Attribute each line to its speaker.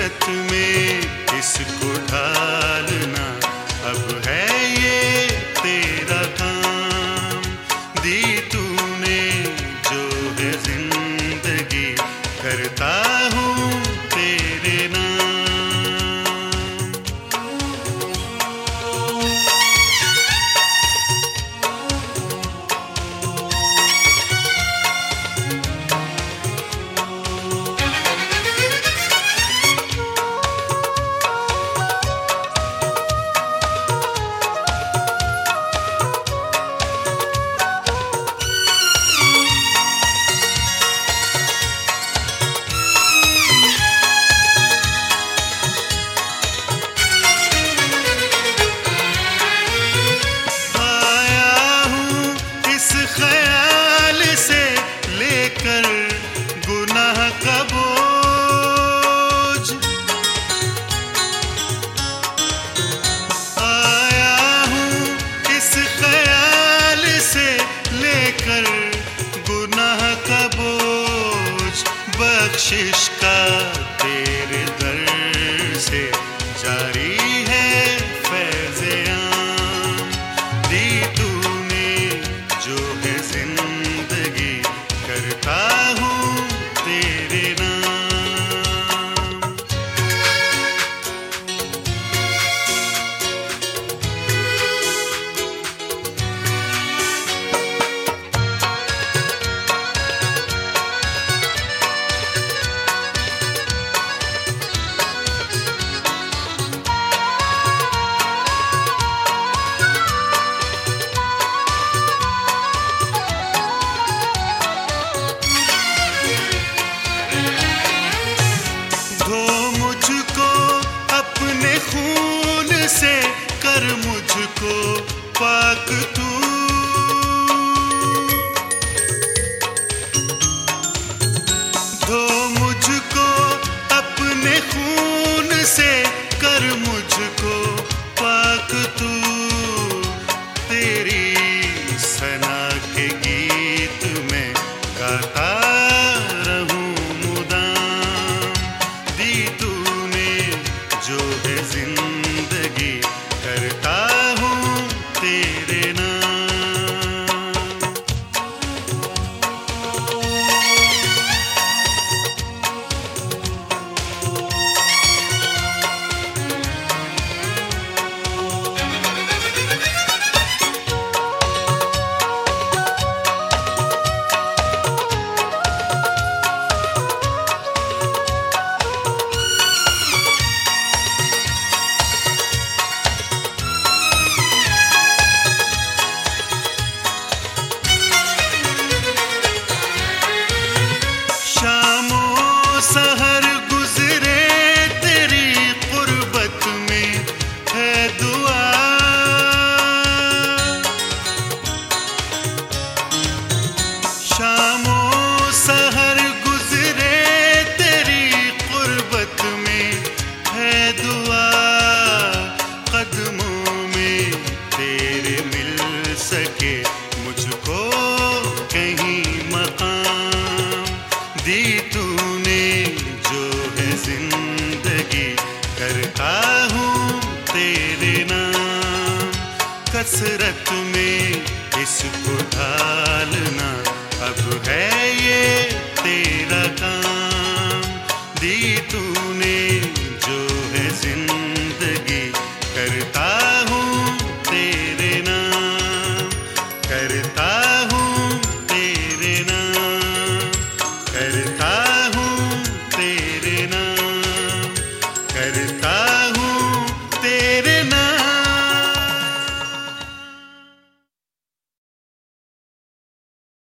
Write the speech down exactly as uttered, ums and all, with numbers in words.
Speaker 1: कसरत में इसको ढालना, अब है ये तेरा काम। दी तूने जो है जिंदगी, करता हूँ तेरे नाम। गुनाह का बोझ आया हूँ इस ख्याल से लेकर, गुनाह का बोझ बख्शिश का तेरे दर से जारी है फैज़-ए-आम। दी तूने जो है जिंदगी, करता हूँ तेरे नाम। खून से कर मुझको पाक तू, धो मुझको अपने खून से कर मुझको पाक तू। तेरी सना के गीत में गाता रहूं मुदाम। दी तूने जो है जिंदगी, करता हूँ तेरे नाम। सहर गुजरे तेरी कुर्बत में है दुआ, शामो सहर गुजरे तेरी कुर्बत में है दुआ। कदमों में तेरे मिल सके मुझको कहीं मकाम। दी तूने जो है जिंदगी, करता हूँ तेरे नाम। कसरत में इसको ढालना, अब है ये तेरा काम। दी तूने जो है जिंदगी, करता हूँ तेरे नाम। करता हूँ तेरे नाम, करता हूँ तेरे नाम, करता